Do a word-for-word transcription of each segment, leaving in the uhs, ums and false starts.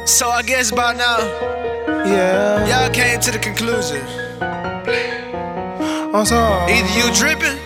So I guess by now, Yeah, y'all came to the conclusion. I'm sorry. Either you dripping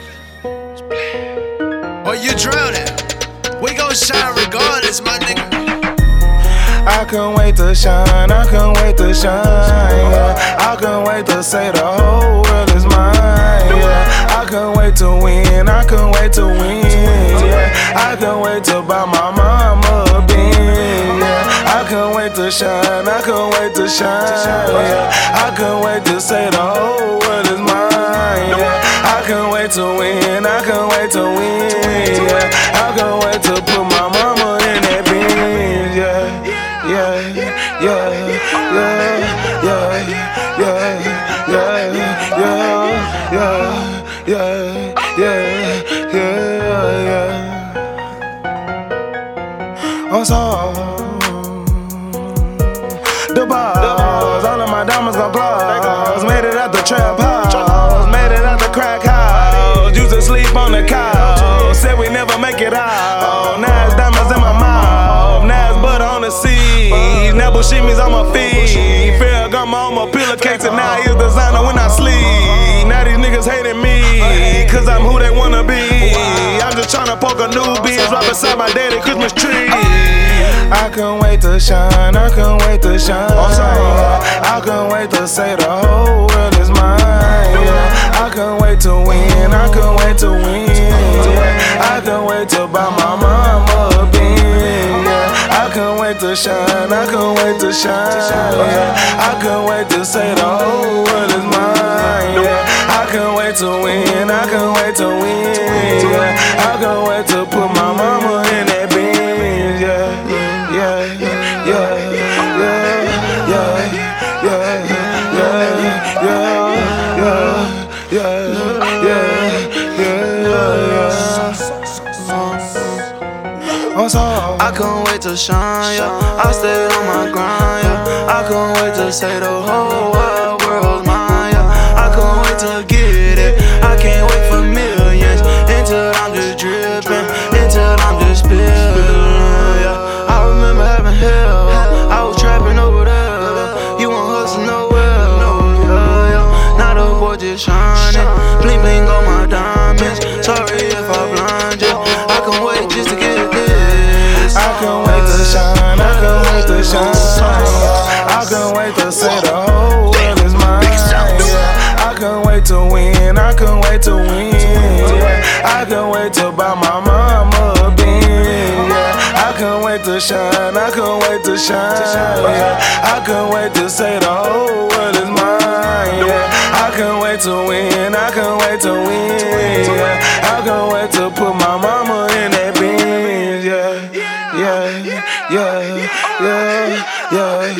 or you drowning. We gon' shine regardless, my nigga. I can't wait to shine, I can't wait to shine, yeah. I can't wait to say the whole world is mine, yeah. I can't wait to win, I can't wait to win, yeah. I can't wait to buy my mama a Benz, yeah. I can't wait to shine, I can't wait to shine, yeah. I can't wait to say the whole world is mine, yeah. I can't wait to win, I can't wait to win, yeah. I can't wait to put my mama in that Benz, yeah. Yeah, yeah, yeah, yeah, yeah, yeah, yeah, yeah, yeah, yeah, yeah. I'm sorry. The bars, all of my diamonds gon' gloss. Made it out the trap house, made it out the crack house. Used to sleep on the couch, said we never make it out. Now it's diamonds in my mouth, now it's butter on the seat. Now bullshimmies on my feet, fair gum on my pillowcase, and now I use designer when I sleep. Now these niggas hating me, cause I'm who they wanna be. I'm just tryna poke a new bitch right beside my daddy Christmas tree. I can't wait to shine, I can't wait to shine, yeah. I can't wait to say the whole world is mine, yeah. I can't wait to win, I can't wait to win, yeah. I can't wait to buy my mama a Benz, yeah. I can't wait to shine, I can't wait to shine, yeah. I can't wait to say the whole world is mine, yeah. I can't wait to win, I can't wait to win, yeah. I can't wait to put my mama in that Benz, yeah. Yeah, yeah, yeah, yeah, yeah, yeah, yeah, yeah, yeah, yeah. I'm sorry. I can't wait to shine, yeah. I stayed on my grind, yeah. I can't wait to say the whole wide world's mine, yeah. I can't wait to get it. I can't wait for millions until I'm just dripping, until I'm just spilling, yeah. I remember having hell, I was trapping over there. You won't hustle nowhere, yeah, yeah. Now the boy just shining, bling bling on my diamonds. Sorry if I blind you, I can't wait just to get this. I can't wait to shine, I can't wait to shine, yeah. I can't wait to say the whole world is mine, yeah. I can't wait to win, I can't wait to win, yeah. I can't wait to buy my mama a Benz, yeah. I can't wait to shine, I can't wait to shine, yeah. I can't wait to say the whole world is mine, yeah. I can't wait to win, I can't wait to win, yeah. I can't wait to put my mama in that Benz, yeah. Yeah, yeah, yeah, yeah, yeah,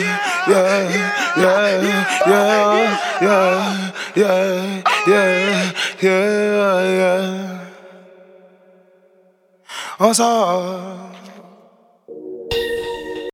yeah, yeah, yeah, yeah, yeah, yeah. I'm sorry.